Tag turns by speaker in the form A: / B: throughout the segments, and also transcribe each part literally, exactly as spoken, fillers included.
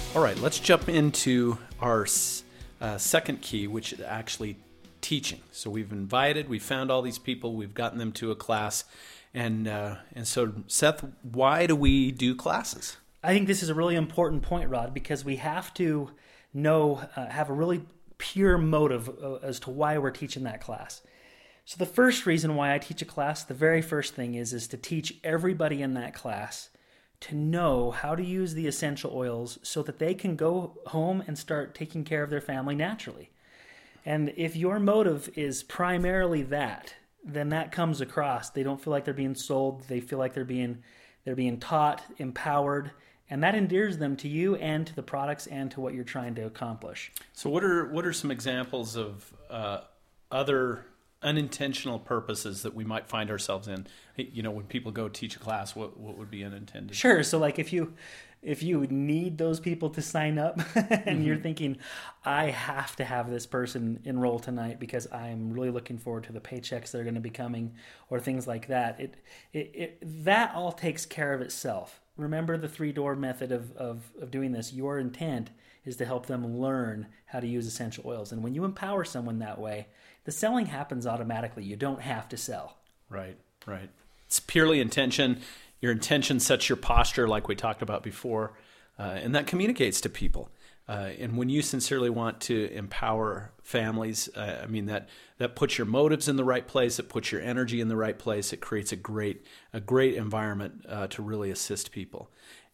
A: All right, let's jump into our uh, second key, which is actually teaching. So we've invited, we found all these people, we've gotten them to a class, and uh, and so Seth, why do we do classes?
B: I think this is a really important point, Rod, because we have to know, uh, have a really pure motive uh, as to why we're teaching that class. So the first reason why I teach a class, the very first thing is, is to teach everybody in that class to know how to use the essential oils so that they can go home and start taking care of their family naturally. And if your motive is primarily that, then that comes across. They don't feel like they're being sold. They feel like they're being they're being taught, empowered, and that endears them to you and to the products and to what you're trying to accomplish.
A: So what are what are some examples of uh, other unintentional purposes that we might find ourselves in? You know, when people go teach a class, what what would be unintended?
B: Sure. So like if you if you need those people to sign up and mm-hmm. you're thinking, I have to have this person enroll tonight because I'm really looking forward to the paychecks that are going to be coming, or things like that, it, it, it that all takes care of itself. Remember the three-door method of, of, of doing this. Your intent is to help them learn how to use essential oils. And when you empower someone that way, the selling happens automatically. You don't have to sell.
A: Right, right. It's purely intention. Your intention sets your posture, like we talked about before, uh, and that communicates to people. Uh, and when you sincerely want to empower families, uh, I mean, that that puts your motives in the right place. It puts your energy in the right place. It creates a great a great environment uh, to really assist people.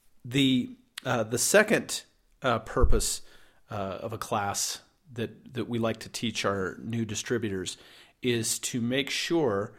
A: The uh, the second uh, purpose uh, of a class that that we like to teach our new distributors is to make sure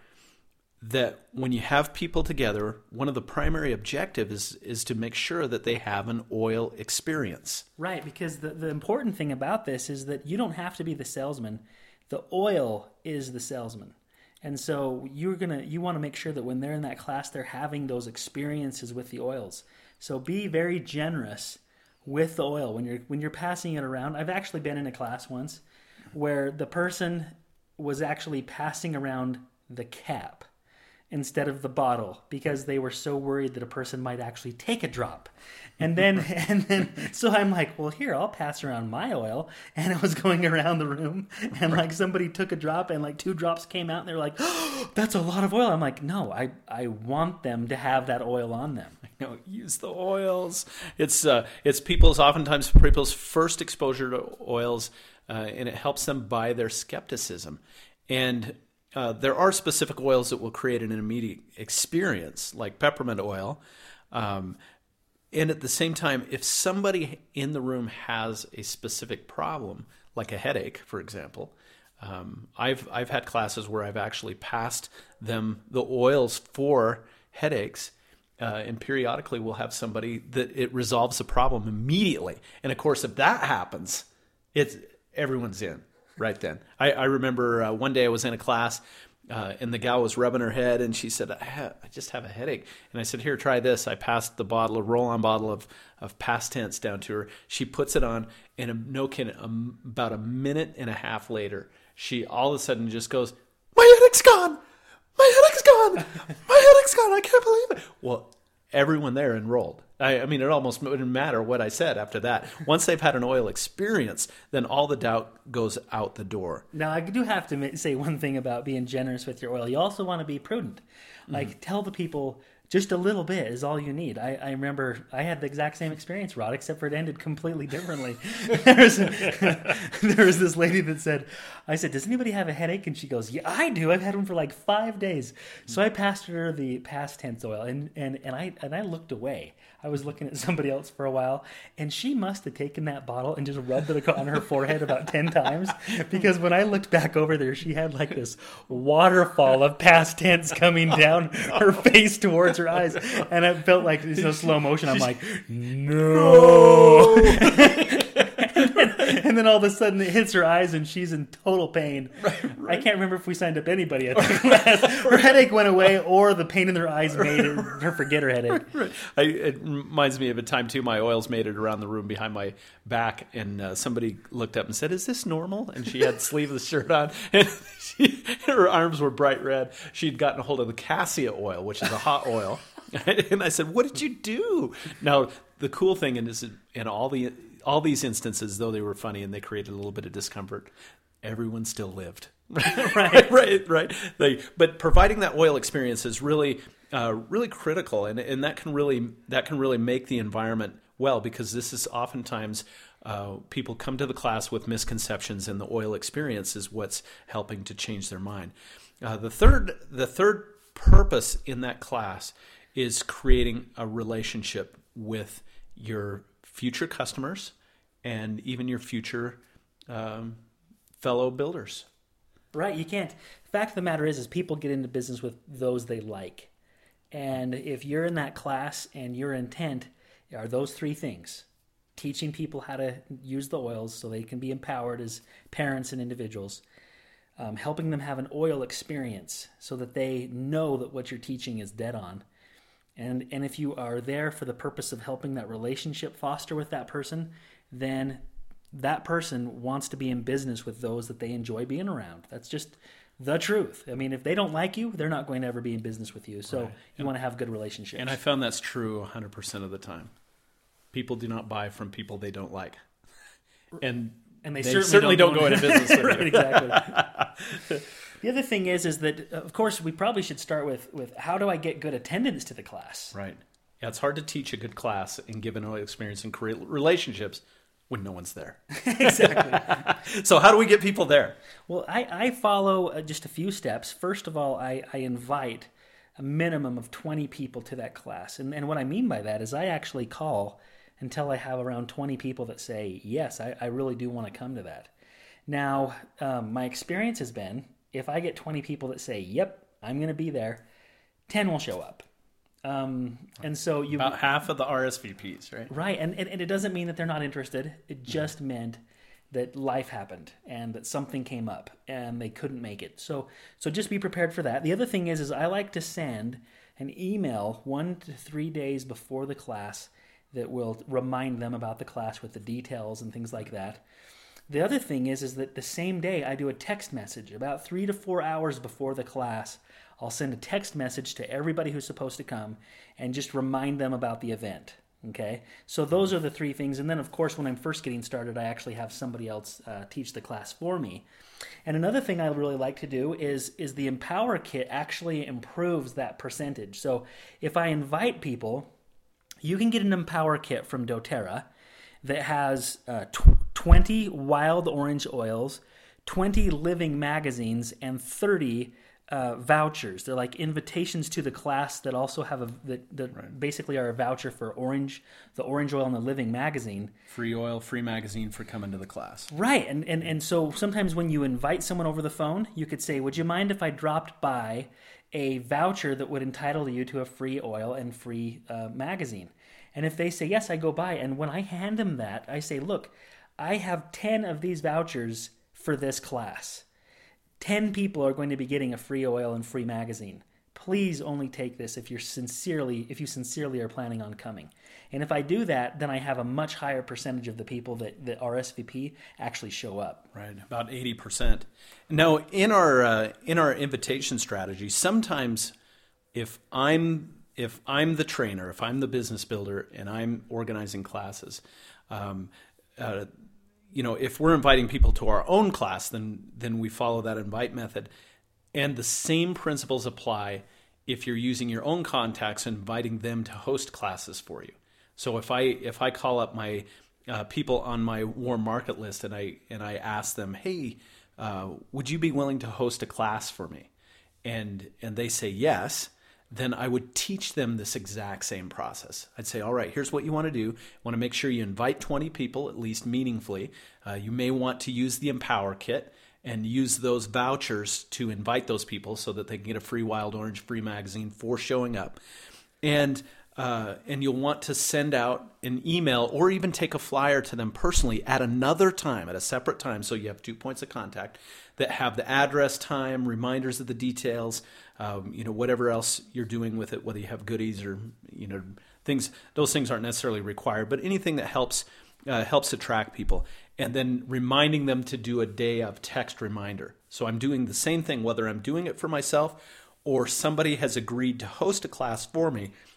A: that when you have people together, one of the primary objectives is, is to make sure that they have an oil experience.
B: Right, because the, the important thing about this is that you don't have to be the salesman. The oil is the salesman. And so you're gonna you want to make sure that when they're in that class, they're having those experiences with the oils. So be very generous with the oil when you're when you're passing it around. I've actually been in a class once where the person was actually passing around the cap instead of the bottle because they were so worried that a person might actually take a drop. And then, and then, so I'm like, well, here, I'll pass around my oil. And it was going around the room, and like somebody took a drop, and like two drops came out, and they're like, oh, that's a lot of oil. I'm like, no, I, I want them to have that oil on them.
A: No, use the oils. It's uh, it's people's oftentimes people's first exposure to oils, uh, and it helps them buy their skepticism. And uh, there are specific oils that will create an immediate experience, like peppermint oil. Um, and at the same time, if somebody in the room has a specific problem, like a headache, for example, um, I've I've had classes where I've actually passed them the oils for headaches. Uh, and periodically we'll have somebody that it resolves the problem immediately. And of course, if that happens, it's everyone's in right then. I, I remember uh, one day I was in a class uh, and the gal was rubbing her head and she said, I, ha- I just have a headache. And I said, here, try this. I passed the bottle, a roll-on bottle of, of Past Tense down to her. She puts it on, and a, no kidding, um, about a minute and a half later, she all of a sudden just goes, my headache's gone. My headache's gone. My headache's gone. I can't believe it. Well, everyone there enrolled. I, I mean, it almost wouldn't matter what I said after that. Once they've had an oil experience, then all the doubt goes out the door.
B: Now, I do have to say one thing about being generous with your oil. You also want to be prudent. Like, mm-hmm. tell the people just a little bit is all you need. I, I remember I had the exact same experience, Rod, except for it ended completely differently. there, was a, there was this lady that said, I said, does anybody have a headache? And she goes, yeah, I do. I've had one for like five days. So I passed her the Past Tense oil, and, and, and, I, and I looked away. I was looking at somebody else for a while, and she must have taken that bottle and just rubbed it on her forehead about ten times, because when I looked back over there, she had like this waterfall of Past Tense coming down her face towards her eyes, and it felt like it's a slow motion. I'm like, no. and, then, and then all of a sudden it hits her eyes, and she's in total pain. Right, right. I can't remember if we signed up anybody at the class. Her headache went away, or the pain in their eyes made it, her forget her headache.
A: Right. I, it reminds me of a time, too. My oils made it around the room behind my back, and uh, somebody looked up and said, is this normal? And she had sleeveless shirt on, and she, her arms were bright red. She'd gotten a hold of the cassia oil, which is a hot oil. And I said, what did you do? Now, the cool thing is in all the all these instances, though they were funny and they created a little bit of discomfort, everyone still lived. right, right, right. They, but providing that oil experience is really, uh, really critical, and and that can really that can really make the environment well, because this is oftentimes uh, people come to the class with misconceptions, and the oil experience is what's helping to change their mind. Uh, the third, the third purpose in that class is creating a relationship with your future customers and even your future um, fellow builders.
B: Right, you can't. The fact of the matter is, is people get into business with those they like. And if you're in that class and your intent are those three things, teaching people how to use the oils so they can be empowered as parents and individuals, um, helping them have an oil experience so that they know that what you're teaching is dead on. And, and if you are there for the purpose of helping that relationship foster with that person, then that person wants to be in business with those that they enjoy being around. That's just the truth. I mean, if they don't like you, they're not going to ever be in business with you. So right. you and, want to have good relationships.
A: And I found that's true one hundred percent of the time. People do not buy from people they don't like. And,
B: and they,
A: they
B: certainly,
A: certainly don't,
B: don't
A: go into business with
B: right,
A: you.
B: Exactly. The other thing is, is that, of course, we probably should start with, with how do I get good attendance to the class?
A: Right. Yeah, it's hard to teach a good class and give an oil experience and create relationships when no one's there.
B: Exactly.
A: So how do we get people there?
B: Well, I, I follow uh, just a few steps. First of all, I, I invite a minimum of twenty people to that class. And, and what I mean by that is I actually call until I have around twenty people that say, yes, I, I really do want to come to that. Now, um, my experience has been, if I get twenty people that say, yep, I'm going to be there, ten will show up. Um, and so you
A: about half of the R S V Ps, right?
B: Right, and, and and it doesn't mean that they're not interested. It just yeah. meant that life happened and that something came up and they couldn't make it. So so just be prepared for that. The other thing is, is I like to send an email one to three days before the class that will remind them about the class with the details and things like that. The other thing is, is that the same day I do a text message about three to four hours before the class. I'll send a text message to everybody who's supposed to come and just remind them about the event, okay? So those are the three things. And then, of course, when I'm first getting started, I actually have somebody else uh, teach the class for me. And another thing I really like to do is, is the Empower Kit actually improves that percentage. So if I invite people, you can get an Empower Kit from doTERRA that has uh, tw- twenty wild orange oils, twenty living magazines, and thirty Uh, vouchers. They're like invitations to the class that also have a that, that right. basically are a voucher for orange, the orange oil and the living magazine.
A: Free oil, free magazine for coming to the class.
B: Right, and and and so sometimes when you invite someone over the phone, you could say, "Would you mind if I dropped by a voucher that would entitle you to a free oil and free uh, magazine?" And if they say yes, I go by, and when I hand them that, I say, "Look, I have ten of these vouchers for this class. ten people are going to be getting a free oil and free magazine. Please only take this if you're sincerely, if you sincerely are planning on coming." And if I do that, then I have a much higher percentage of the people that, that R S V P actually show up.
A: Right, about eighty percent. Now, in our uh, in our invitation strategy, sometimes if I'm if I'm the trainer, if I'm the business builder, and I'm organizing classes, um, uh, you know, if we're inviting people to our own class, then then we follow that invite method. And the same principles apply if you're using your own contacts and inviting them to host classes for you. So if I if I call up my uh, people on my warm market list and I and I ask them, "Hey, uh, would you be willing to host a class for me?" And and they say yes, then I would teach them this exact same process. I'd say, all right, here's what you want to do. You want to make sure you invite twenty people, at least meaningfully. Uh, you may want to use the Empower Kit and use those vouchers to invite those people so that they can get a free Wild Orange free magazine for showing up. And uh, and you'll want to send out an email or even take a flyer to them personally at another time, at a separate time, so you have two points of contact that have the address, time, reminders of the details, um, you know, whatever else you're doing with it, whether you have goodies or, you know, things. Those things aren't necessarily required, but anything that helps uh, helps attract people. And then reminding them to do a day of text reminder. So I'm doing the same thing, whether I'm doing it for myself or somebody has agreed to host a class for me.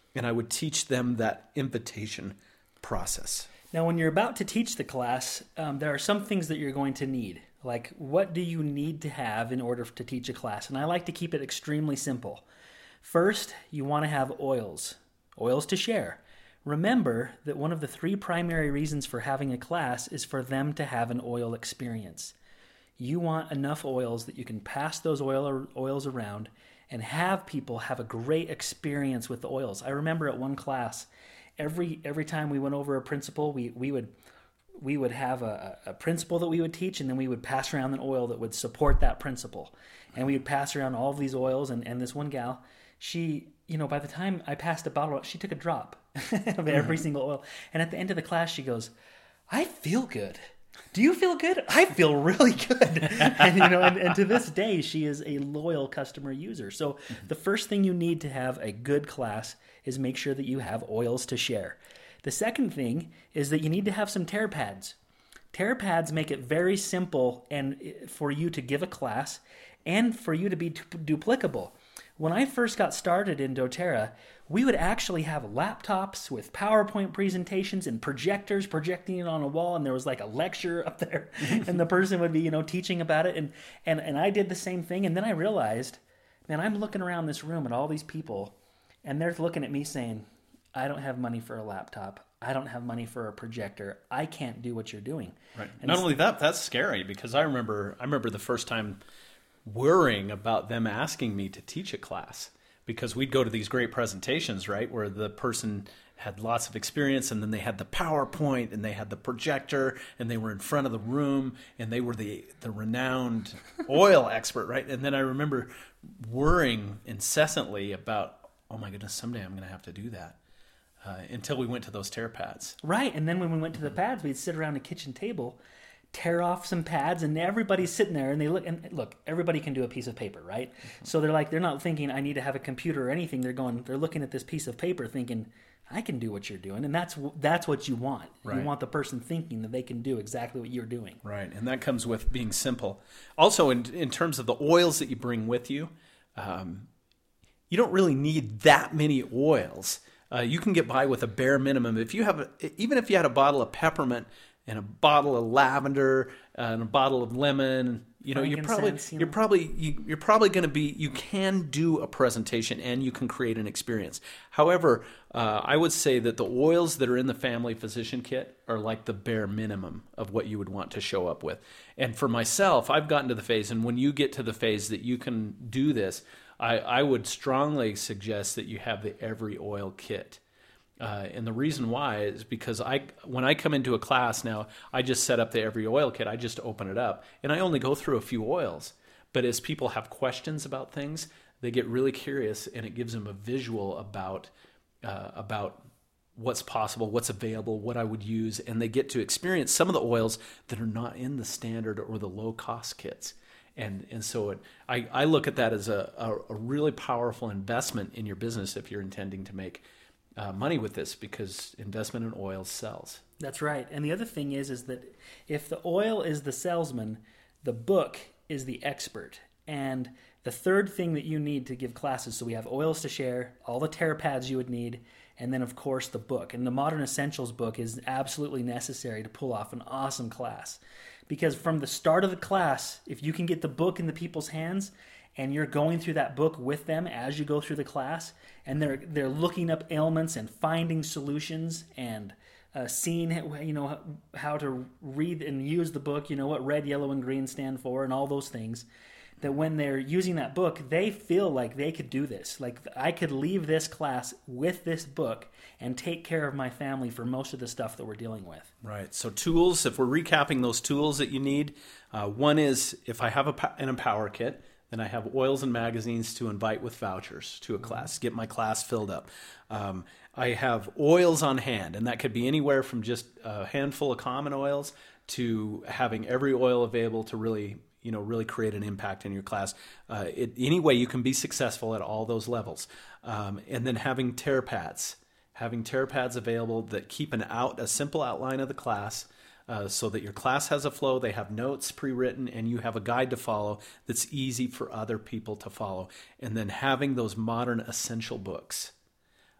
A: and I would teach them that invitation process.
B: Now, when you're about to teach the class, um, there are some things that you're going to need. Like, what do you need to have in order to teach a class? And I like to keep it extremely simple. First, you want to have oils. Oils to share. Remember that one of the three primary reasons for having a class is for them to have an oil experience. You want enough oils that you can pass those oil oils around and have people have a great experience with the oils. I remember at one class, every every time we went over a principle, we, we would we would have a, a principle that we would teach, and then we would pass around an oil that would support that principle. And we would pass around all of these oils, and, and this one gal, she, you know, by the time I passed a bottle, she took a drop of every mm-hmm. single oil. And at the end of the class, she goes, I feel good. Do you feel good? I feel really good. And, you know, and, and to this day, she is a loyal customer user. So mm-hmm. the first thing you need to have a good class is make sure that you have oils to share. The second thing is that you need to have some tear pads. Tear pads make it very simple and for you to give a class and for you to be duplicable. When I first got started in doTERRA, we would actually have laptops with PowerPoint presentations and projectors projecting it on a wall, and there was like a lecture up there, and the person would be, you know, teaching about it, and, and, and I did the same thing, and then I realized, man, I'm looking around this room at all these people, and they're looking at me saying, I don't have money for a laptop. I don't have money for a projector. I can't do what you're doing.
A: Right. And not only that, that's scary, because I remember I remember the first time worrying about them asking me to teach a class, because we'd go to these great presentations, right, where the person had lots of experience, and then they had the PowerPoint, and they had the projector, and they were in front of the room, and they were the the renowned oil expert, right? And then I remember worrying incessantly about, oh my goodness, someday I'm going to have to do that. Uh, until we went to those tear pads.
B: Right, and then when we went to the pads, we'd sit around a kitchen table, tear off some pads, and everybody's sitting there, and they look, and look, everybody can do a piece of paper, right? Mm-hmm. So they're like, they're not thinking, I need to have a computer or anything. They're going, they're looking at this piece of paper thinking, I can do what you're doing, and that's that's what you want. Right. You want the person thinking that they can do exactly what you're doing.
A: Right, and that comes with being simple. Also, in, in terms of the oils that you bring with you, um, you don't really need that many oils. Uh, you can get by with a bare minimum. If you have, a, even if you had a bottle of peppermint and a bottle of lavender uh, and a bottle of lemon, you know, you're probably you know. you're probably you, you're probably going to be. You can do a presentation and you can create an experience. However, uh, I would say that the oils that are in the family physician kit are like the bare minimum of what you would want to show up with. And for myself, I've gotten to the phase, and when you get to the phase that you can do this, I, I would strongly suggest that you have the Every Oil kit. Uh, and the reason why is because I, when I come into a class now, I just set up the Every Oil kit. I just open it up, and I only go through a few oils. But as people have questions about things, they get really curious, and it gives them a visual about uh, about what's possible, what's available, what I would use, and they get to experience some of the oils that are not in the standard or the low-cost kits. And and so it, I, I look at that as a, a, a really powerful investment in your business if you're intending to make uh, money with this, because investment in oil sells.
B: That's right. And the other thing is, is that if the oil is the salesman, the book is the expert. And the third thing that you need to give classes, so we have oils to share, all the tear pads you would need, and then, of course, the book. And the Modern Essentials book is absolutely necessary to pull off an awesome class. Because from the start of the class, if you can get the book in the people's hands and you're going through that book with them as you go through the class, and they're they're looking up ailments and finding solutions and uh, seeing, you know, how to read and use the book, you know, what red, yellow, and green stand for and all those things, that when they're using that book, they feel like they could do this. Like, I could leave this class with this book and take care of my family for most of the stuff that we're dealing with.
A: Right. So tools, if we're recapping those tools that you need, uh, one is if I have a, an Empower kit, then I have oils and magazines to invite with vouchers to a class, get my class filled up. Um, I have oils on hand, and that could be anywhere from just a handful of common oils to having every oil available to really you know, really create an impact in your class. Uh, it, any way you can be successful at all those levels. Um, and then having tear pads, having tear pads available that keep an out, a simple outline of the class uh, so that your class has a flow, they have notes pre-written, and you have a guide to follow that's easy for other people to follow. And then having those modern essential books.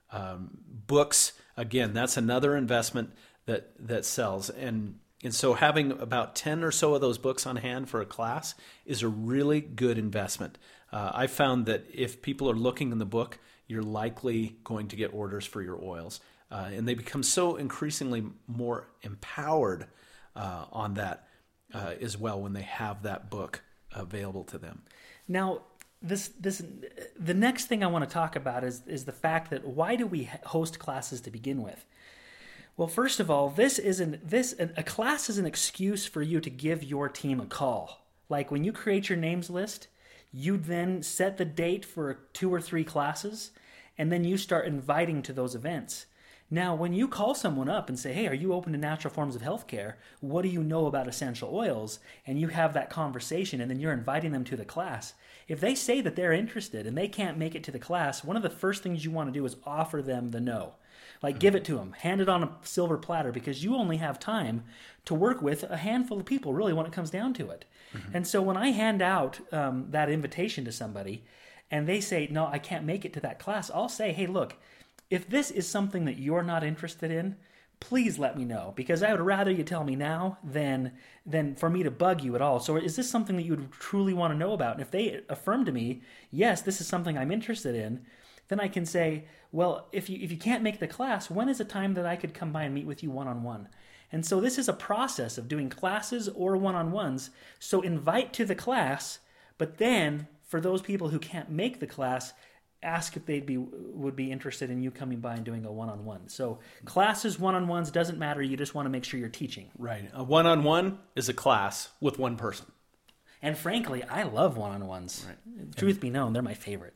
A: Um, books, again, that's another investment that that sells. And and so having about ten or so of those books on hand for a class is a really good investment. Uh, I found that if people are looking in the book, you're likely going to get orders for your oils. Uh, and they become so increasingly more empowered uh, on that uh, as well when they have that book available to them.
B: Now, this this the next thing I want to talk about is is the fact that why do we host classes to begin with? Well, first of all, this isn't this a class is an excuse for you to give your team a call. Like when you create your names list, you then set the date for two or three classes, and then you start inviting to those events. Now, when you call someone up and say, hey, are you open to natural forms of healthcare? What do you know about essential oils? And you have that conversation, and then you're inviting them to the class. If they say that they're interested and they can't make it to the class, one of the first things you want to do is offer them the no. Like, mm-hmm. give it to them. Hand it on a silver platter, because you only have time to work with a handful of people, really, when it comes down to it. Mm-hmm. And so when I hand out um, that invitation to somebody, and they say, no, I can't make it to that class, I'll say, hey, look, if this is something that you're not interested in, please let me know, because I would rather you tell me now than than for me to bug you at all. So is this something that you would truly want to know about? And if they affirm to me, yes, this is something I'm interested in, then I can say, well, if you if you can't make the class, when is a time that I could come by and meet with you one-on-one? And so this is a process of doing classes or one-on-ones. So invite to the class, but then for those people who can't make the class, ask if they'd be would be interested in you coming by and doing a one-on-one. So classes, one-on-ones, doesn't matter. You just want to make sure you're teaching.
A: Right. A one-on-one is a class with one person.
B: And frankly, I love one-on-ones. Right. Truth and, be known, they're my favorite.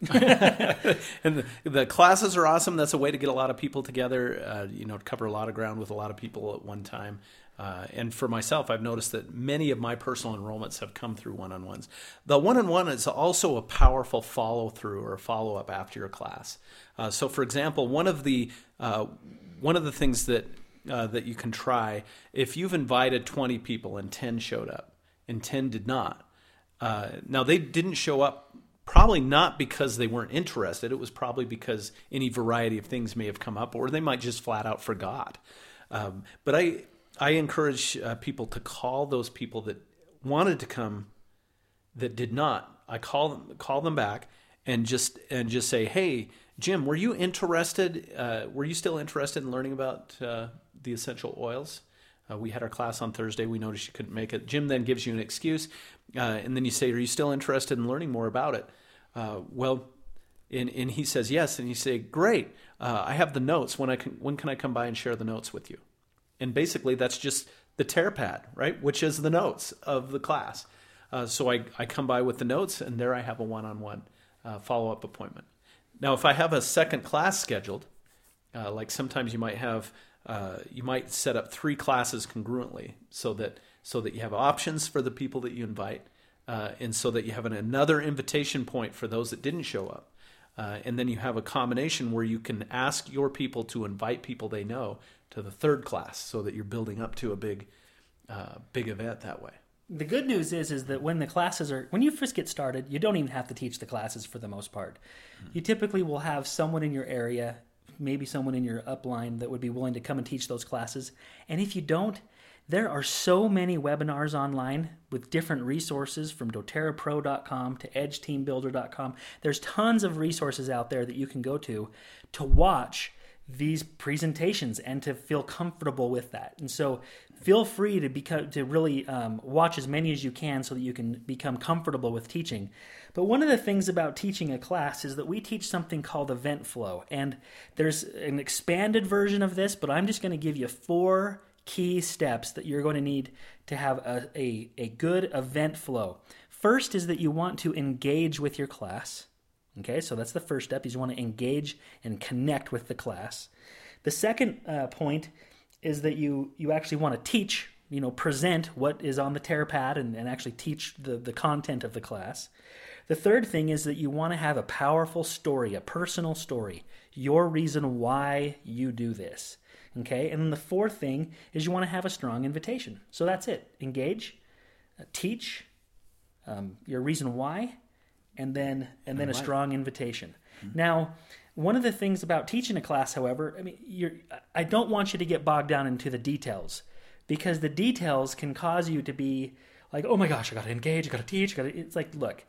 A: And the, the classes are awesome. That's a way to get a lot of people together, uh, you know, to cover a lot of ground with a lot of people at one time. Uh, and for myself, I've noticed that many of my personal enrollments have come through one-on-ones. The one-on-one is also a powerful follow-through or follow-up after your class. Uh, so, for example, one of the uh, one of the things that uh, that you can try, if you've invited twenty people and ten showed up and ten did not, uh, now they didn't show up probably not because they weren't interested. It was probably because any variety of things may have come up, or they might just flat out forgot. Um, but I. I encourage uh, people to call those people that wanted to come that did not. I call them, call them back and just and just say, "Hey, Jim, were you interested? Uh, were you still interested in learning about uh, the essential oils? Uh, we had our class on Thursday. We noticed you couldn't make it." Jim then gives you an excuse, uh, and then you say, "Are you still interested in learning more about it?" Uh, well, and, and he says yes, and you say, "Great, uh, I have the notes. When I can, when can I come by and share the notes with you?" And basically, that's just the tear pad, right? Which is the notes of the class. Uh, so I, I come by with the notes, and there I have a one-on-one uh, follow-up appointment. Now, if I have a second class scheduled, uh, like sometimes you might have, uh, you might set up three classes congruently, so that so that you have options for the people that you invite, uh, and so that you have an, another invitation point for those that didn't show up. Uh, and then you have a combination where you can ask your people to invite people they know to the third class, so that you're building up to a big, uh, big event that way.
B: The good news is, is that when the classes are, when you first get started, you don't even have to teach the classes for the most part. Mm-hmm. You typically will have someone in your area, maybe someone in your upline that would be willing to come and teach those classes. And if you don't, there are so many webinars online with different resources from doTERRA Pro dot com to Edge Team Builder dot com. There's tons of resources out there that you can go to to watch these presentations and to feel comfortable with that. And so feel free to become, to really um, watch as many as you can so that you can become comfortable with teaching. But one of the things about teaching a class is that we teach something called event flow. And there's an expanded version of this, but I'm just going to give you four key steps that you're going to need to have a, a, a good event flow. First is that you want to engage with your class. Okay, so that's the first step, is you want to engage and connect with the class. The second uh, point is that you you actually want to teach, you know, present what is on the tear pad and, and actually teach the, the content of the class. The third thing is that you want to have a powerful story, a personal story, your reason why you do this. Okay, and then the fourth thing is you want to have a strong invitation. So that's it. Engage, uh, teach, um, your reason why, and then and then a strong invitation. Mm-hmm. Now, One of the things about teaching a class, however, I mean, you're, I don't want you to get bogged down into the details, because the details can cause you to be like, oh my gosh, I got to engage, I got to teach, I got to. It's like, look,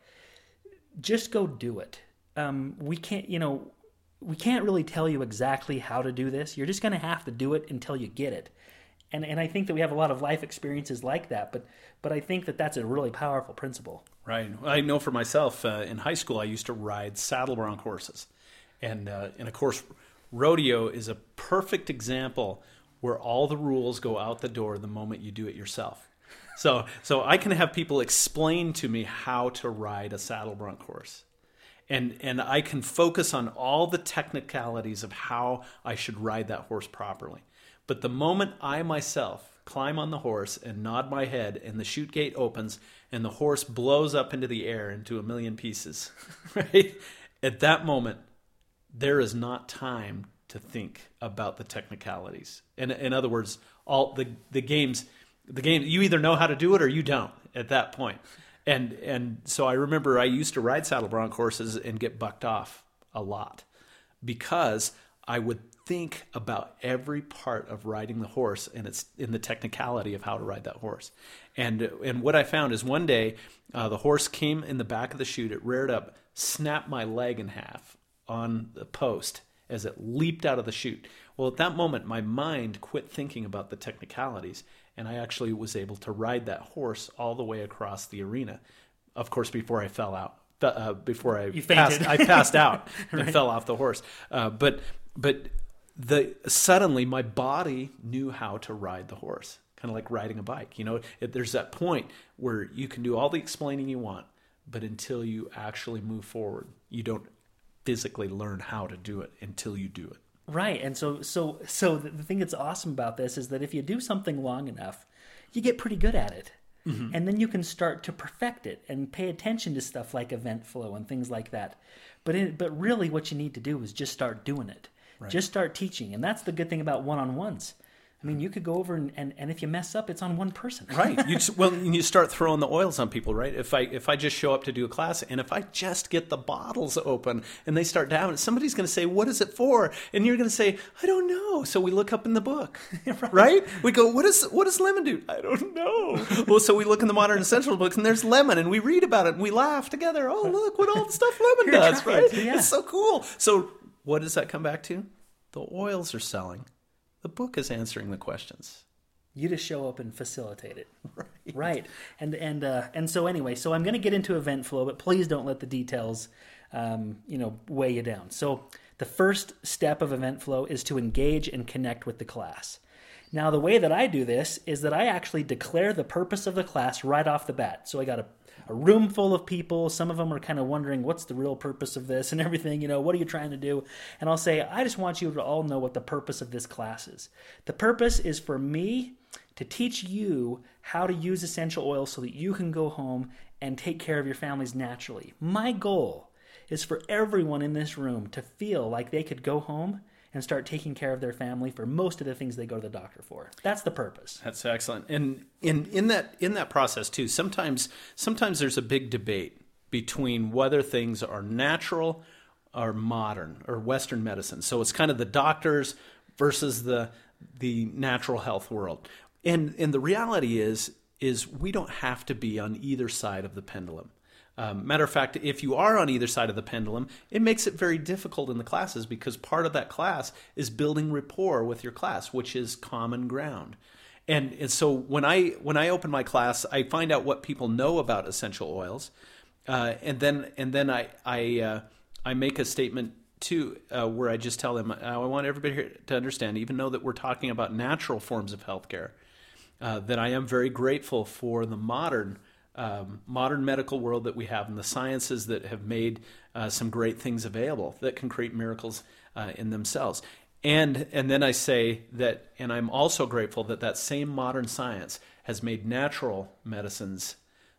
B: just go do it. Um, we can't, you know, we can't really tell you exactly how to do this. You're just going to have to do it until you get it. And and I think that we have a lot of life experiences like that, but but I think that that's a really powerful principle.
A: Right. I know for myself, uh, in high school, I used to ride saddle bronc horses. And, uh, and of course, rodeo is a perfect example where all the rules go out the door the moment you do it yourself. So so I can have people explain to me how to ride a saddle bronc horse. And and I can focus on all the technicalities of how I should ride that horse properly. But the moment I myself climb on the horse and nod my head and the chute gate opens and the horse blows up into the air into a million pieces, right? At that moment, there is not time to think about the technicalities. In, in other words, all the, the games, the game, you either know how to do it or you don't at that point. And and so I remember I used to ride saddle bronc horses and get bucked off a lot because I would think about every part of riding the horse and it's in the technicality of how to ride that horse. And and what I found is one day uh, the horse came in the back of the chute, it reared up, snapped my leg in half on the post as it leaped out of the chute. Well, at that moment, my mind quit thinking about the technicalities, and I actually was able to ride that horse all the way across the arena. Of course, before I fell out, uh, before I
B: you
A: passed,
B: fainted.
A: I passed out and
B: Right.
A: fell off the horse. Uh, but but the suddenly my body knew how to ride the horse, kind of like riding a bike. You know, it, there's that point where you can do all the explaining you want, but until you actually move forward, you don't physically learn how to do it until you do it.
B: Right, and so so so the, the thing that's awesome about this is that if you do something long enough, you get pretty good at it. Mm-hmm. And then you can start to perfect it and pay attention to stuff like event flow and things like that. But it, but really what you need to do is just start doing it. Right. Just start teaching. And that's the good thing about one-on-ones. I mean, you could go over and, and, and if you mess up, it's on one person.
A: Right. You just, well, you start throwing the oils on people, right? If I if I just show up to do a class and if I just get the bottles open and they start down, somebody's going to say, what is it for? And you're going to say, I don't know. So we look up in the book, right? right? We go, what, is, what does lemon do? I don't know. Well, so we look in the Modern Essentials books and there's lemon and we read about it and we laugh together. Oh, look what all the stuff lemon
B: Here,
A: does,
B: try
A: right?
B: it. Yeah.
A: It's so cool. So what does that come back to? The oils are selling. The book is answering the questions.
B: You just show up and facilitate it.
A: Right.
B: Right. And and uh, and so anyway, so I'm going to get into event flow, but please don't let the details um, you know, weigh you down. So the first step of event flow is to engage and connect with the class. Now, the way that I do this is that I actually declare the purpose of the class right off the bat. So I got a a room full of people. Some of them are kind of wondering, what's the real purpose of this and everything? You know, what are you trying to do? And I'll say, I just want you to all know what the purpose of this class is. The purpose is for me to teach you how to use essential oils so that you can go home and take care of your families naturally. My goal is for everyone in this room to feel like they could go home and start taking care of their family for most of the things they go to the doctor for. That's the purpose.
A: That's excellent. And in, in that in that process too, sometimes sometimes there's a big debate between whether things are natural or modern or Western medicine. So it's kind of the doctors versus the the natural health world. And and the reality is is we don't have to be on either side of the pendulum. Um, matter of fact, if you are on either side of the pendulum, it makes it very difficult in the classes because part of that class is building rapport with your class, which is common ground. And, and so when I when I open my class, I find out what people know about essential oils, uh, and then and then I I uh, I make a statement too uh, where I just tell them I want everybody here to understand, even though that we're talking about natural forms of healthcare, uh, that I am very grateful for the modern. Um, modern medical world that we have and the sciences that have made uh, some great things available that can create miracles uh, in themselves. And and then I say that, and I'm also grateful that that same modern science has made natural medicines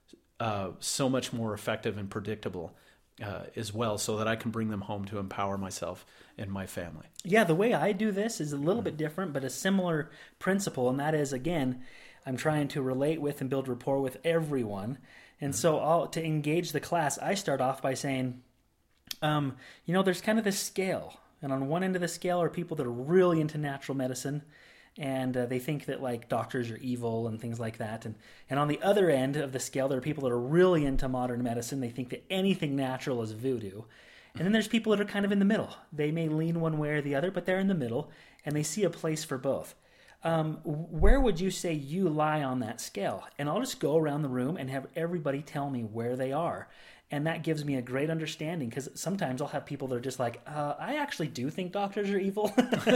A: uh, so much more effective and predictable uh, as well, so that I can bring them home to empower myself and my family.
B: Yeah, the way I do this is a little bit different, but a similar principle, and that is, again, I'm trying to relate with and build rapport with everyone. And mm-hmm. so I'll, to engage the class, I start off by saying, Um, you know, there's kind of this scale. And on one end of the scale are people that are really into natural medicine, and uh, they think that like doctors are evil and things like that. And and on the other end of the scale, there are people that are really into modern medicine. They think that anything natural is voodoo. And then there's people that are kind of in the middle. They may lean one way or the other, but they're in the middle, and they see a place for both. Um, where would you say you lie on that scale? And I'll just go around the room and have everybody tell me where they are. And that gives me a great understanding, because sometimes I'll have people that are just like, uh, I actually do think doctors are evil,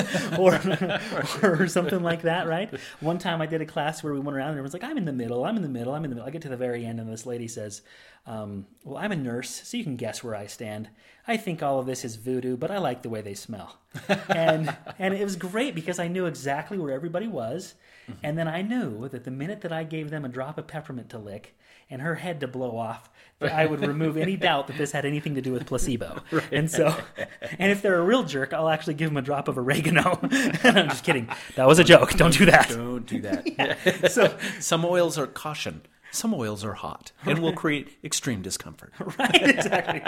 B: or or something like that, right? One time I did a class where we went around and everyone's like, I'm in the middle, I'm in the middle, I'm in the middle. I get to the very end and this lady says, um, well, I'm a nurse, so you can guess where I stand. I think all of this is voodoo, but I like the way they smell. and and it was great because I knew exactly where everybody was. Mm-hmm. And then I knew that the minute that I gave them a drop of peppermint to lick and her head to blow off, that I would remove any doubt that this had anything to do with placebo. Right. And so, and if they're a real jerk, I'll actually give them a drop of oregano. I'm just kidding. That was a joke. Don't do that.
A: Don't do that. Yeah. So some oils are caution. Some oils are hot and will create extreme discomfort.
B: Right, exactly.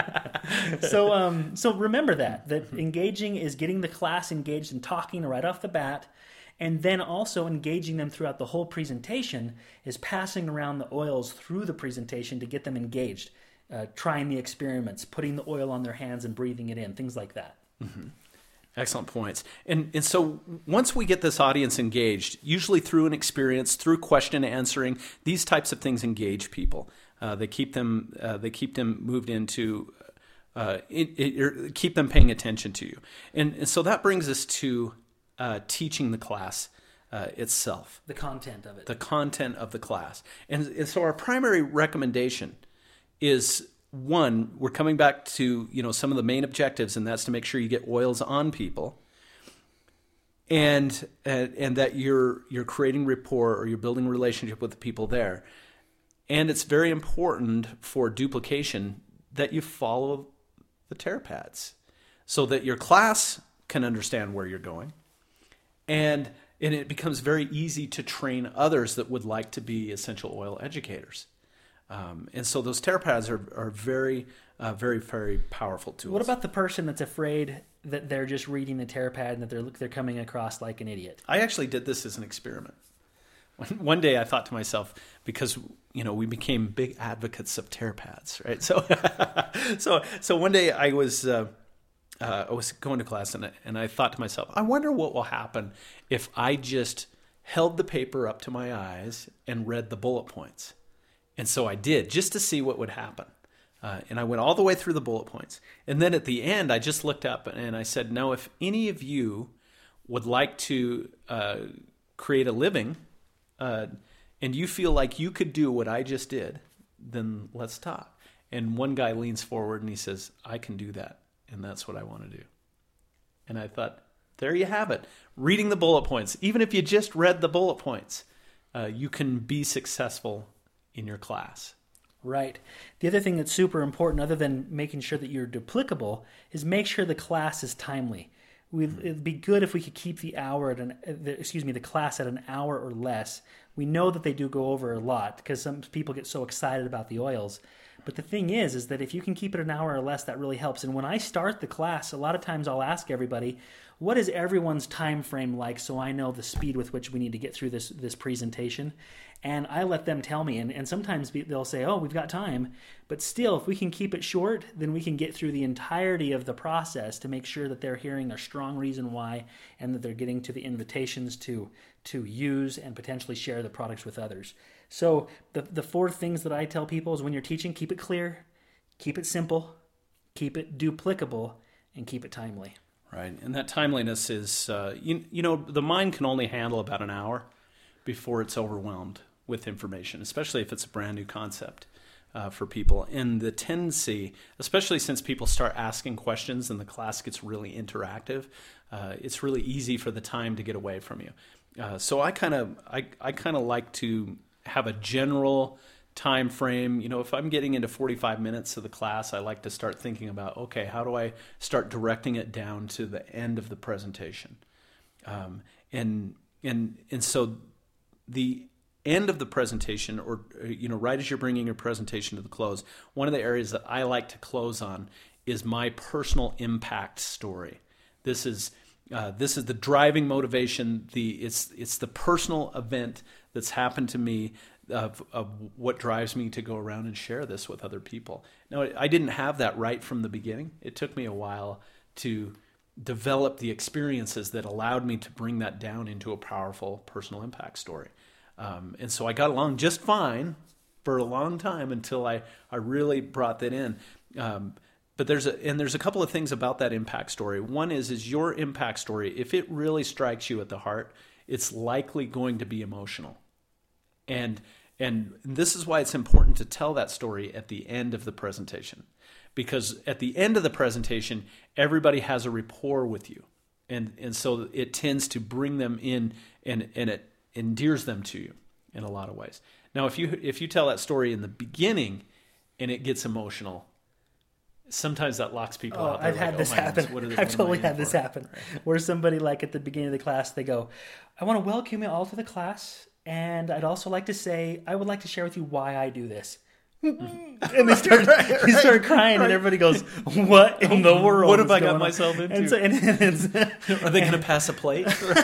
B: so, um, so remember that, that engaging is getting the class engaged and talking right off the bat. And then also engaging them throughout the whole presentation is passing around the oils through the presentation to get them engaged, uh, trying the experiments, putting the oil on their hands and breathing it in, things like that.
A: Mm-hmm. Excellent points. And and so once we get this audience engaged, usually through an experience, through question answering, these types of things engage people. Uh, they keep them uh, they keep them moved into uh, it, it, keep them paying attention to you. And, and so that brings us to Uh, teaching the class uh, itself.
B: The content of it.
A: The content of the class. And, and so our primary recommendation is, one, we're coming back to, you know, some of the main objectives, and that's to make sure you get oils on people, and and, and that you're you're creating rapport, or you're building a relationship with the people there. And it's very important for duplication that you follow the TerraPads so that your class can understand where you're going. And, and it becomes very easy to train others that would like to be essential oil educators. Um, and so those TerraPads are, are very, uh, very, very powerful tools.
B: What about the person that's afraid that they're just reading the TerraPad and that they're they're coming across like an idiot?
A: I actually did this as an experiment. One, one day I thought to myself, because you know we became big advocates of TerraPads, right? So, so, so one day I was. Uh, Uh, I was going to class, and I, and I thought to myself, I wonder what will happen if I just held the paper up to my eyes and read the bullet points. And so I did, just to see what would happen. Uh, and I went all the way through the bullet points. And then at the end, I just looked up and I said, now, if any of you would like to uh, create a living uh, and you feel like you could do what I just did, then let's talk. And one guy leans forward and he says, I can do that. And that's what I want to do. And I thought, there you have it. Reading the bullet points. Even if you just read the bullet points, uh, you can be successful in your class.
B: Right. The other thing that's super important, other than making sure that you're duplicable, is make sure the class is timely. We'd, it'd be good if we could keep the hour at an, excuse me, the class at an hour or less. We know that they do go over a lot because some people get so excited about the oils. But the thing is, is that if you can keep it an hour or less, that really helps. And when I start the class, a lot of times I'll ask everybody, what is everyone's time frame like, so I know the speed with which we need to get through this this presentation. And I let them tell me. And, and sometimes they'll say, oh, we've got time. But still, if we can keep it short, then we can get through the entirety of the process to make sure that they're hearing a strong reason why, and that they're getting to the invitations to to use and potentially share the products with others. So the the four things that I tell people is when you're teaching, keep it clear, keep it simple, keep it duplicable, and keep it timely.
A: Right, and that timeliness is, uh, you, you know, the mind can only handle about an hour before it's overwhelmed with information, especially if it's a brand new concept uh, for people. And the tendency, especially since people start asking questions and the class gets really interactive, uh, it's really easy for the time to get away from you. Uh, so I kind of I, I kind of like to have a general time frame. You know, if I'm getting into forty-five minutes of the class, I like to start thinking about, okay, how do I start directing it down to the end of the presentation? Um, and and and so the end of the presentation, or you know, right as you're bringing your presentation to the close, one of the areas that I like to close on is my personal impact story. This is uh, this is the driving motivation. The it's it's the personal event that's happened to me of, of what drives me to go around and share this with other people. Now, I didn't have that right from the beginning. It took me a while to develop the experiences that allowed me to bring that down into a powerful personal impact story. Um, and so I got along just fine for a long time until I, I really brought that in. Um, but there's a, and there's a couple of things about that impact story. One is, is your impact story, if it really strikes you at the heart, it's likely going to be emotional. And, and this is why it's important to tell that story at the end of the presentation. Because at the end of the presentation, everybody has a rapport with you. And, and so it tends to bring them in, and, and it endears them to you in a lot of ways. Now, if you if you tell that story in the beginning and it gets emotional, sometimes that locks people
B: oh,
A: out.
B: I've
A: They're
B: had
A: like,
B: this
A: oh
B: happen.
A: Goodness, what are they,
B: I've
A: what
B: totally
A: am I
B: had
A: in
B: this
A: for?
B: happen.
A: Right.
B: Where somebody, like at the beginning of the class, they go, I want to welcome you all to the class, and I'd also like to say, I would like to share with you why I do this. And they start, right, they start crying, right. And everybody goes, "What in the world?
A: What have I got
B: on?
A: myself into?
B: And so, and, and
A: Are they going to pass a plate?"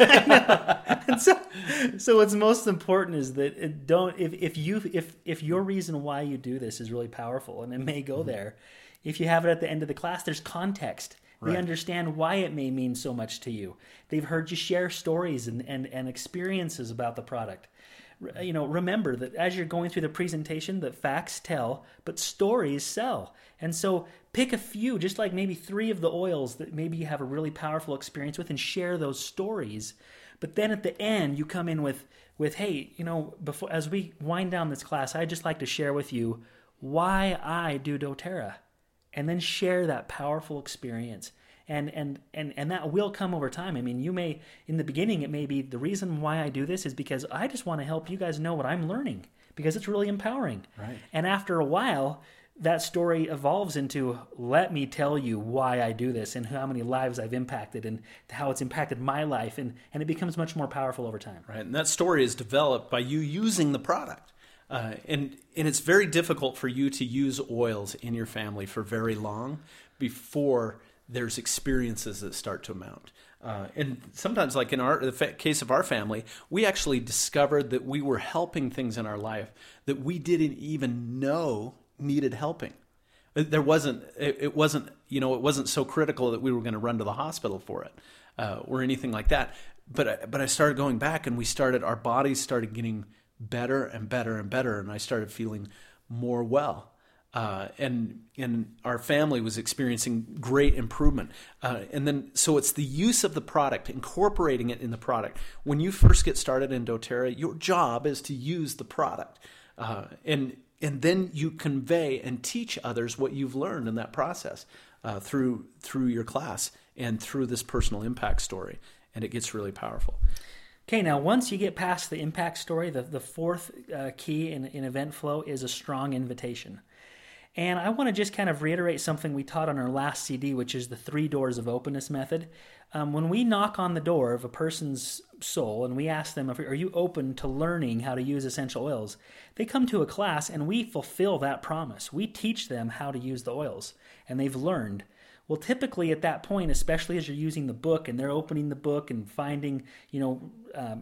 B: And so, so what's most important is that it don't. If if you if if your reason why you do this is really powerful, and it may go mm-hmm. there, if you have it at the end of the class, there's context. They right. understand why it may mean so much to you. They've heard you share stories and and, and experiences about the product. You know, remember that as you're going through the presentation, that facts tell, but stories sell. And so pick a few, just like maybe three of the oils that maybe you have a really powerful experience with, and share those stories. But then at the end, you come in with, with hey, you know, before as we wind down this class, I'd just like to share with you why I do doTERRA, and then share that powerful experience. And, and and and that will come over time. I mean, you may, in the beginning, it may be the reason why I do this is because I just want to help you guys know what I'm learning, because it's really empowering.
A: Right.
B: And after a while, that story evolves into, let me tell you why I do this and how many lives I've impacted and how it's impacted my life. And, and it becomes much more powerful over time.
A: Right. And that story is developed by you using the product. Uh, and, and it's very difficult for you to use oils in your family for very long before there's experiences that start to mount. Uh, and sometimes, like in our the fa- case of our family, we actually discovered that we were helping things in our life that we didn't even know needed helping. There wasn't, it, it wasn't, you know, it wasn't so critical that we were going to run to the hospital for it uh, or anything like that. But I, but I started going back, and we started, our bodies started getting better and better and better, and I started feeling more well. Uh, and and our family was experiencing great improvement. Uh, and then, so it's the use of the product, incorporating it in the product. When you first get started in doTERRA, your job is to use the product. Uh, and and then you convey and teach others what you've learned in that process uh, through through your class and through this personal impact story. And it gets really powerful.
B: Okay, now once you get past the impact story, the, the fourth uh, key in, in event flow is a strong invitation. And I want to just kind of reiterate something we taught on our last C D, which is the three doors of openness method. Um, when we knock on the door of a person's soul and we ask them, are you open to learning how to use essential oils? They come to a class and we fulfill that promise. We teach them how to use the oils, and they've learned. Well, typically at that point, especially as you're using the book and they're opening the book and finding, you know, um,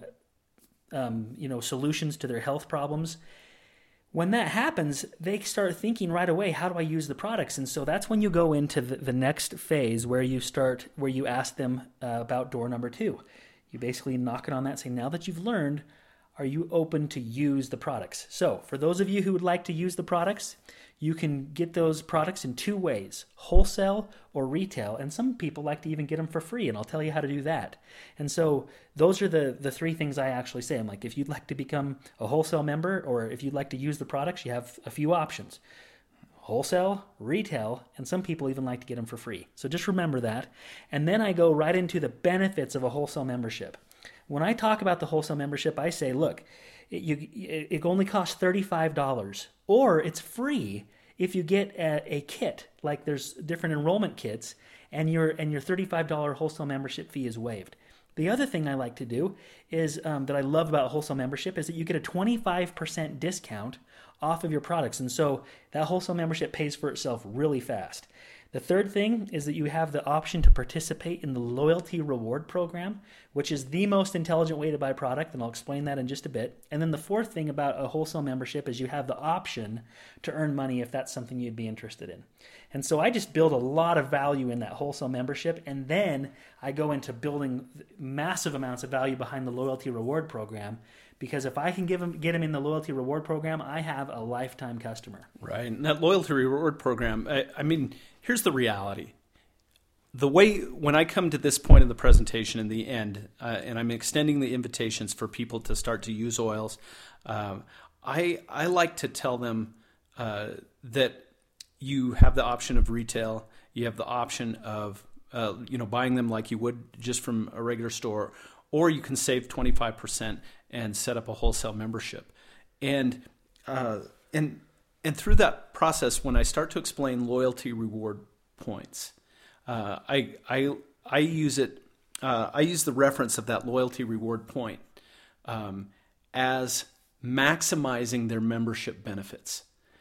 B: um, you know, solutions to their health problems, when that happens, they start thinking right away, how do I use the products? And so that's when you go into the, the next phase where you start, where you ask them uh, about door number two. You basically knock it on that, saying, now that you've learned, are you open to use the products? So for those of you who would like to use the products, you can get those products in two ways, wholesale or retail. And some people like to even get them for free, and I'll tell you how to do that. And so those are the, the three things I actually say. I'm like, if you'd like to become a wholesale member, or if you'd like to use the products, you have a few options. Wholesale, retail, and some people even like to get them for free. So just remember that. And then I go right into the benefits of a wholesale membership. When I talk about the wholesale membership, I say, look, it, you, it only costs thirty-five dollars, or it's free if you get a, a kit. Like there's different enrollment kits, and your and your thirty-five dollars wholesale membership fee is waived. The other thing I like to do is um, that I love about wholesale membership is that you get a twenty-five percent discount off of your products, and so that wholesale membership pays for itself really fast. The third thing is that you have the option to participate in the loyalty reward program, which is the most intelligent way to buy product, and I'll explain that in just a bit. And then the fourth thing about a wholesale membership is you have the option to earn money if that's something you'd be interested in. And so I just build a lot of value in that wholesale membership, and then I go into building massive amounts of value behind the loyalty reward program, because if I can give them, get them in the loyalty reward program, I have a lifetime customer.
A: Right. And that loyalty reward program, I, I mean, here's the reality. The way, when I come to this point of the presentation in the end, uh, and I'm extending the invitations for people to start to use oils, uh, I, I like to tell them uh, that you have the option of retail, you have the option of uh, you know, buying them like you would just from a regular store, or you can save twenty-five percent and set up a wholesale membership. And uh, and and through that process, when I start to explain loyalty reward points, uh, I I I use it. Uh, I use the reference of that loyalty reward point um, as maximizing their membership benefits.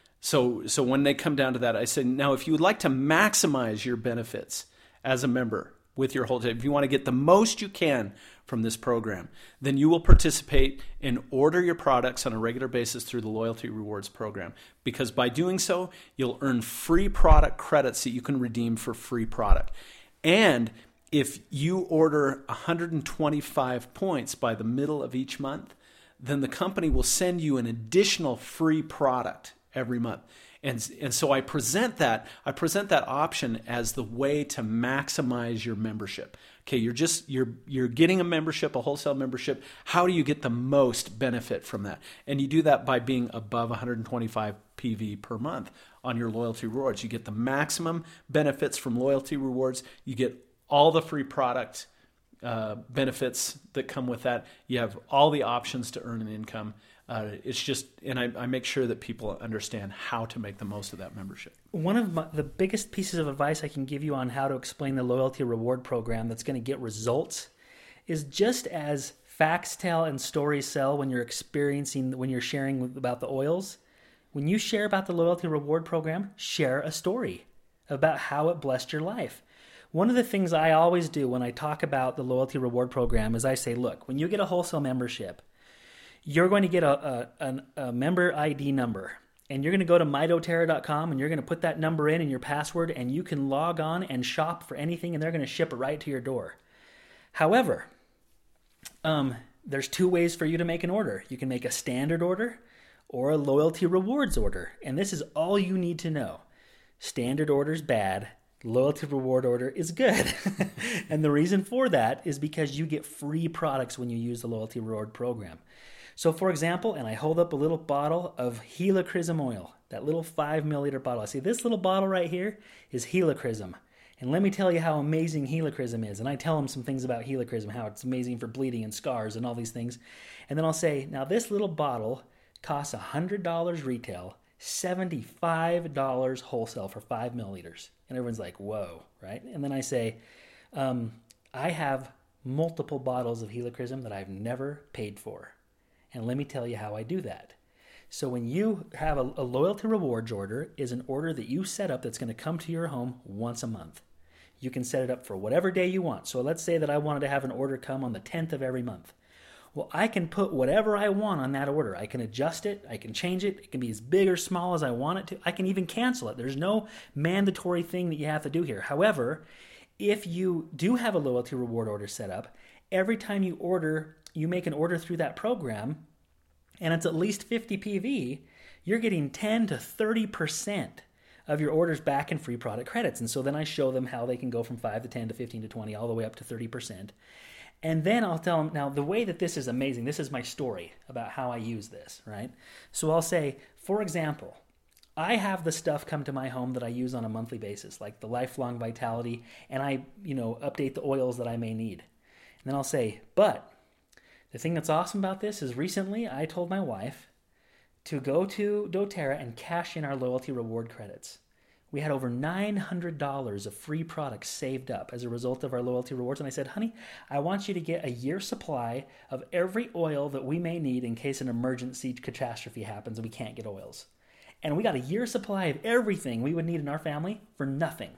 A: So so when they come down to that, I say, now if you would like to maximize your benefits as a member with your wholesale, if you want to get the most you can from this program, then you will participate and order your products on a regular basis through the Loyalty Rewards program. Because by doing so, you'll earn free product credits that you can redeem for free product. And if you order one hundred twenty-five points by the middle of each month, then the company will send you an additional free product every month. And, and so I present that, I present that option as the way to maximize your membership. Okay, you're just you're you're getting a membership, a wholesale membership. How do you get the most benefit from that? And you do that by being above one hundred twenty-five P V per month on your loyalty rewards. You get the maximum benefits from loyalty rewards. You get all the free product uh, benefits that come with that. You have all the options to earn an income. Uh, it's just, and I, I make sure that people understand how to make the most of that membership.
B: One of my, the biggest pieces of advice I can give you on how to explain the loyalty reward program that's going to get results is just as facts tell and stories sell when you're experiencing, when you're sharing about the oils. When you share about the loyalty reward program, share a story about how it blessed your life. One of the things I always do when I talk about the loyalty reward program is I say, look, when you get a wholesale membership, you're going to get a, a, a member I D number, and you're going to go to my doterra dot com, and you're going to put that number in and your password, and you can log on and shop for anything, and they're going to ship it right to your door. However, um, there's two ways for you to make an order. You can make a standard order or a loyalty rewards order, and this is all you need to know. Standard order is bad. Loyalty reward order is good. And the reason for that is because you get free products when you use the loyalty reward program. So for example, and I hold up a little bottle of Helichrysum oil, that little five milliliter bottle. I see this little bottle right here is Helichrysum. And let me tell you how amazing Helichrysum is. And I tell them some things about Helichrysum, how it's amazing for bleeding and scars and all these things. And then I'll say, now this little bottle costs one hundred dollars retail, seventy-five dollars wholesale for five milliliters. And everyone's like, whoa, right? And then I say, um, I have multiple bottles of Helichrysum that I've never paid for. And let me tell you how I do that. So when you have a, a loyalty rewards order is an order that you set up that's going to come to your home once a month. You can set it up for whatever day you want. So let's say that I wanted to have an order come on the tenth of every month. Well, I can put whatever I want on that order. I can adjust it. I can change it. It can be as big or small as I want it to. I can even cancel it. There's no mandatory thing that you have to do here. However, if you do have a loyalty reward order set up, every time you order, you make an order through that program, and it's at least fifty P V, you're getting ten to thirty percent of your orders back in free product credits. And so then I show them how they can go from five to ten to fifteen to twenty, all the way up to thirty percent. And then I'll tell them, now the way that this is amazing, this is my story about how I use this, right? So I'll say, for example, I have the stuff come to my home that I use on a monthly basis, like the Lifelong Vitality, and I, you know, update the oils that I may need. And then I'll say, but the thing that's awesome about this is recently I told my wife to go to doTERRA and cash in our loyalty reward credits. We had over nine hundred dollars of free products saved up as a result of our loyalty rewards. And I said, honey, I want you to get a year's supply of every oil that we may need in case an emergency catastrophe happens and we can't get oils. And we got a year's supply of everything we would need in our family for nothing.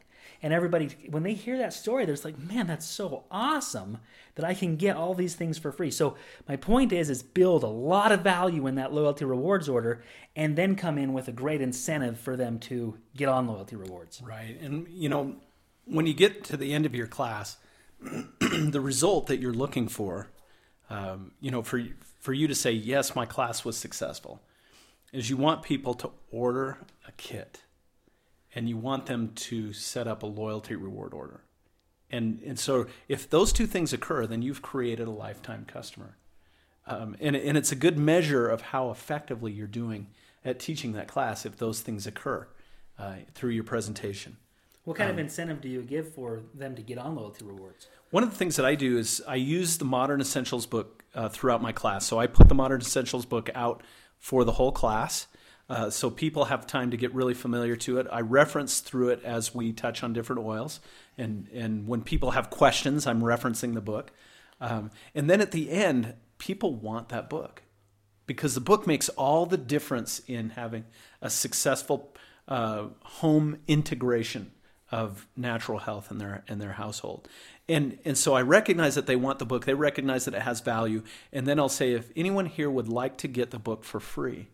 B: And everybody, when they hear that story, they're just like, man, that's so awesome that I can get all these things for free. So my point is, is build a lot of value in that loyalty rewards order and then come in with a great incentive for them to get on loyalty rewards.
A: Right. And, you know, when you get to the end of your class, the result that you're looking for, um, you know, for, for you to say, yes, my class was successful, is you want people to order a kit. And you want them to set up a loyalty reward order. And and so if those two things occur, then you've created a lifetime customer. Um, and, and it's a good measure of how effectively you're doing at teaching that class if those things occur uh, through your presentation.
B: What kind
A: um,
B: of incentive do you give for them to get on loyalty rewards?
A: One of the things that I do is I use the Modern Essentials book uh, throughout my class. So I put the Modern Essentials book out for the whole class. Uh, so people have time to get really familiar to it. I reference through it as we touch on different oils. And, and when people have questions, I'm referencing the book. Um, and then at the end, people want that book because the book makes all the difference in having a successful uh, home integration of natural health in their in their household. And and so I recognize that they want the book. They recognize that it has value. And then I'll say, if anyone here would like to get the book for free,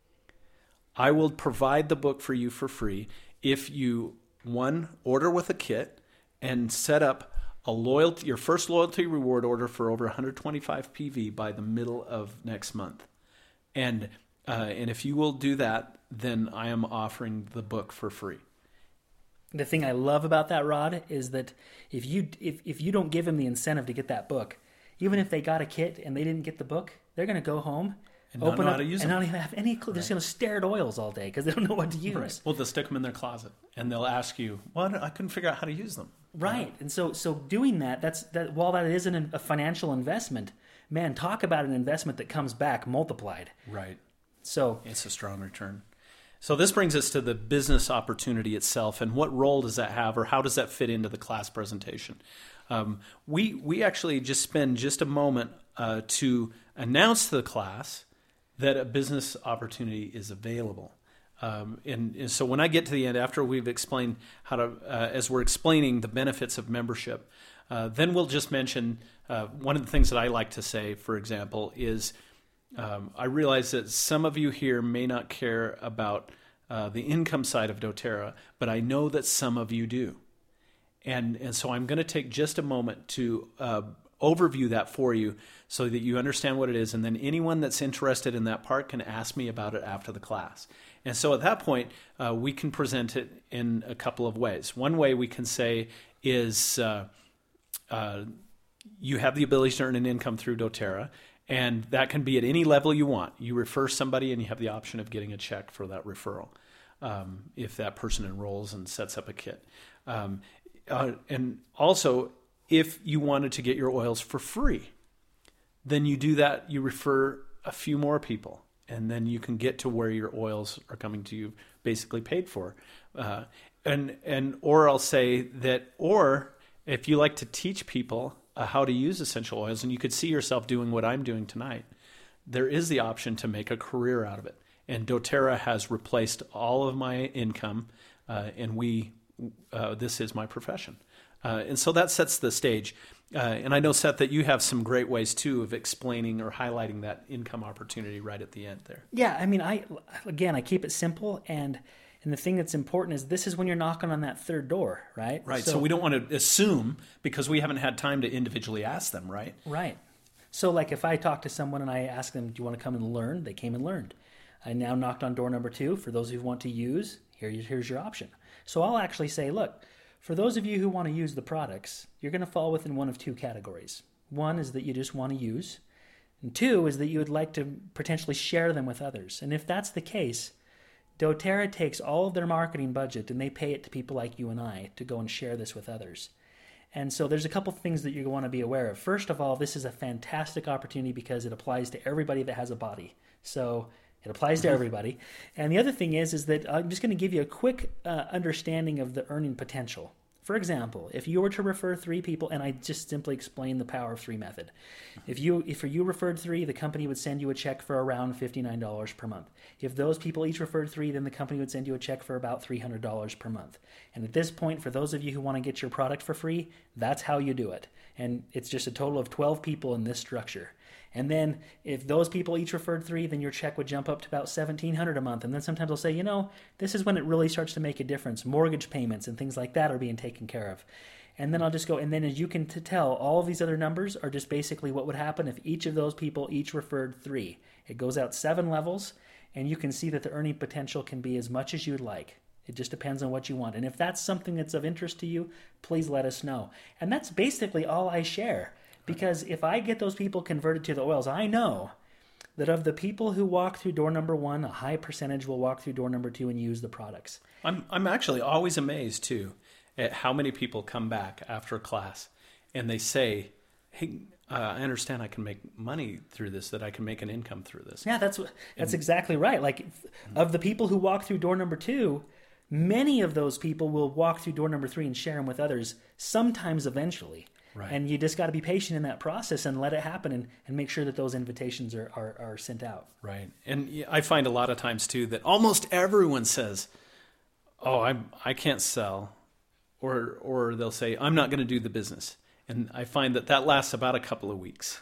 A: I will provide the book for you for free if you, one, order with a kit and set up a loyalty, your first loyalty reward order for over one hundred twenty-five P V by the middle of next month. And uh, and if you will do that, then I am offering the book for free.
B: The thing I love about that, Rod, is that if you if, if you don't give them the incentive to get that book, even if they got a kit and they didn't get the book, they're going to go home
A: and open not know
B: up
A: how to use
B: and
A: them.
B: not even have any clue. They're just going to stare at oils all day because they don't know what to use.
A: Right. Well, they'll stick them in their closet and they'll ask you, "Well, I couldn't figure out how to use them."
B: Right. right. And so so doing that, that's that. While that isn't a financial investment, man, talk about an investment that comes back multiplied.
A: Right.
B: So
A: it's a strong return. So this brings us to the business opportunity itself, and what role does that have, or how does that fit into the class presentation? Um, we we actually just spend just a moment uh, to announce to the class that a business opportunity is available. Um, and, and so when I get to the end, after we've explained how to, uh, as we're explaining the benefits of membership, uh, then we'll just mention uh, one of the things that I like to say, for example, is Um, I realize that some of you here may not care about uh, the income side of doTERRA, but I know that some of you do. And and so I'm going to take just a moment to uh, overview that for you so that you understand what it is. And then anyone that's interested in that part can ask me about it after the class. And so at that point, uh, we can present it in a couple of ways. One way we can say is uh, uh, you have the ability to earn an income through doTERRA. And that can be at any level you want. You refer somebody and you have the option of getting a check for that referral um, if that person enrolls and sets up a kit. Um, uh, and also, if you wanted to get your oils for free, then you do that. You refer a few more people, and then you can get to where your oils are coming to you basically paid for. Uh, and and or I'll say that, or if you like to teach people Uh, how to use essential oils, and you could see yourself doing what I'm doing tonight, there is the option to make a career out of it. And doTERRA has replaced all of my income, uh, and we uh, this is my profession. Uh, and so that sets the stage. Uh, and I know, Seth, that you have some great ways, too, of explaining or highlighting that income opportunity right at the end there.
B: Yeah, I mean, I again, I keep it simple, and And the thing that's important is this is when you're knocking on that third door, right?
A: Right. So, so we don't want to assume because we haven't had time to individually ask them, right?
B: Right. So like if I talk to someone and I ask them, do you want to come and learn? They came and learned. I now knocked on door number two. For those who want to use, here, here's your option. So I'll actually say, look, for those of you who want to use the products, you're going to fall within one of two categories. One is that you just want to use. And two is that you would like to potentially share them with others. And if that's the case, doTERRA takes all of their marketing budget and they pay it to people like you and I to go and share this with others. And so there's a couple things that you want to be aware of. First of all, this is a fantastic opportunity because it applies to everybody that has a body. So it applies to everybody. And the other thing is, is that I'm just going to give you a quick uh, understanding of the earning potential. For example, if you were to refer three people, and I just simply explain the power of three method. If you if you referred three, the company would send you a check for around fifty-nine dollars per month. If those people each referred three, then the company would send you a check for about three hundred dollars per month. And at this point, for those of you who want to get your product for free, that's how you do it. And it's just a total of twelve people in this structure. And then if those people each referred three, then your check would jump up to about seventeen hundred dollars a month. And then sometimes they'll say, you know, this is when it really starts to make a difference. Mortgage payments and things like that are being taken care of. And then I'll just go, and then as you can t- tell, all of these other numbers are just basically what would happen if each of those people each referred three. It goes out seven levels, and you can see that the earning potential can be as much as you'd like. It just depends on what you want. And if that's something that's of interest to you, please let us know. And that's basically all I share. Because if I get those people converted to the oils, I know that of the people who walk through door number one, a high percentage will walk through door number two and use the products.
A: I'm I'm actually always amazed, too, at how many people come back after a class and they say, hey, uh, I understand I can make money through this, that I can make an income through this.
B: Yeah, that's what, that's and, exactly right. Like, of the people who walk through door number two, many of those people will walk through door number three and share them with others, sometimes eventually. Right. And you just got to be patient in that process and let it happen and, and make sure that those invitations are, are, are sent out.
A: Right. And I find a lot of times, too, that almost everyone says, oh, I'm, I can't sell. Or or they'll say, I'm not going to do the business. And I find that that lasts about a couple of weeks.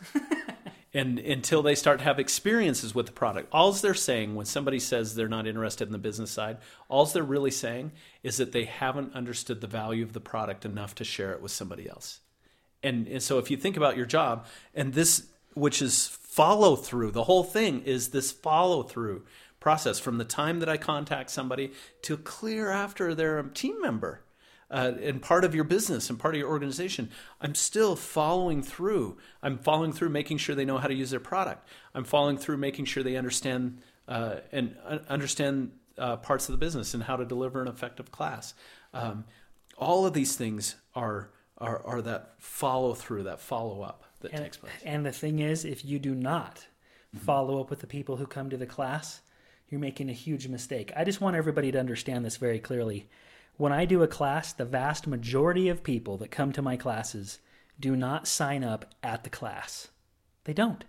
A: And until they start to have experiences with the product. All they're saying when somebody says they're not interested in the business side, all they're really saying is that they haven't understood the value of the product enough to share it with somebody else. And, and so if you think about your job, and this, which is follow through, the whole thing is this follow through process from the time that I contact somebody to clear after they're a team member uh, and part of your business and part of your organization. I'm still following through. I'm following through making sure they know how to use their product. I'm following through making sure they understand uh, and uh, understand uh, parts of the business and how to deliver an effective class. Um, all of these things are Are, are that follow through, that follow up that
B: and,
A: takes place.
B: And the thing is, if you do not mm-hmm. follow up with the people who come to the class, you're making a huge mistake. I just want everybody to understand this very clearly. When I do a class, the vast majority of people that come to my classes do not sign up at the class. They don't.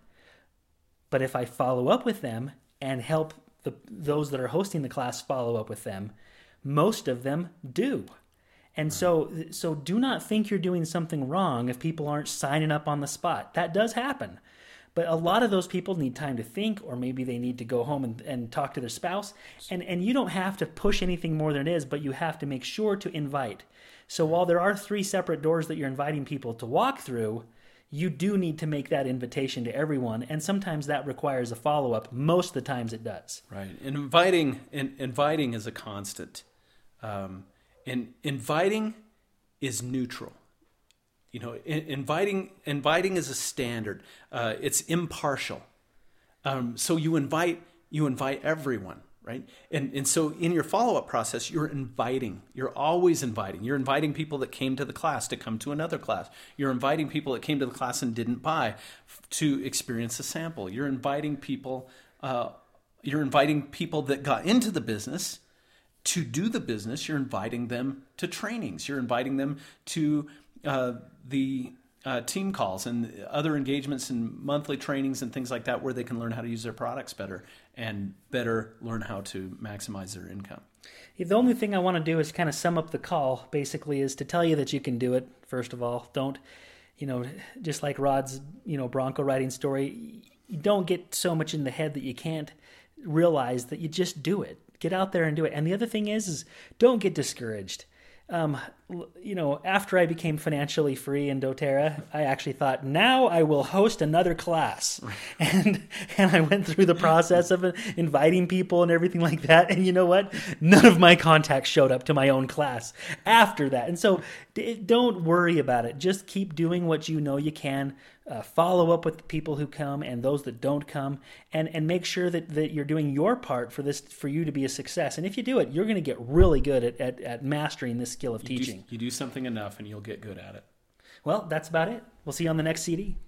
B: But if I follow up with them and help the, those that are hosting the class follow up with them, most of them do. And so so do not think you're doing something wrong if people aren't signing up on the spot. That does happen. But a lot of those people need time to think, or maybe they need to go home and, and talk to their spouse. And, and you don't have to push anything more than it is, but you have to make sure to invite. So while there are three separate doors that you're inviting people to walk through, you do need to make that invitation to everyone. And sometimes that requires a follow-up. Most of the times it does.
A: Right. And inviting, in, inviting is a constant. Um And inviting is neutral. You know, in, inviting inviting is a standard. Uh, it's impartial. Um, so you invite you invite everyone, right? And and so in your follow-up process, you're inviting. You're always inviting. You're inviting people that came to the class to come to another class. You're inviting people that came to the class and didn't buy to experience a sample. You're inviting people. Uh, you're inviting people that got into the business to do the business. You're inviting them to trainings. You're inviting them to uh, the uh, team calls and other engagements and monthly trainings and things like that where they can learn how to use their products better and better learn how to maximize their income.
B: The only thing I want to do is kind of sum up the call, basically, is to tell you that you can do it, first of all. Don't, you know, just like Rod's, you know, Bronco riding story, you don't get so much in the head that you can't realize that you just do it. Get out there and do it. And the other thing is, is don't get discouraged. Um, you know, after I became financially free in doTERRA, I actually thought, now I will host another class. And and I went through the process of inviting people and everything like that. And you know what? None of my contacts showed up to my own class after that. And so don't worry about it. Just keep doing what you know you can. Uh, follow up with the people who come and those that don't come, and, and make sure that, that you're doing your part for this for you to be a success. And if you do it, you're going to get really good at, at, at mastering this skill of
A: you
B: teaching.
A: Do, you do something enough and you'll get good at it.
B: Well, that's about it. We'll see you on the next C D.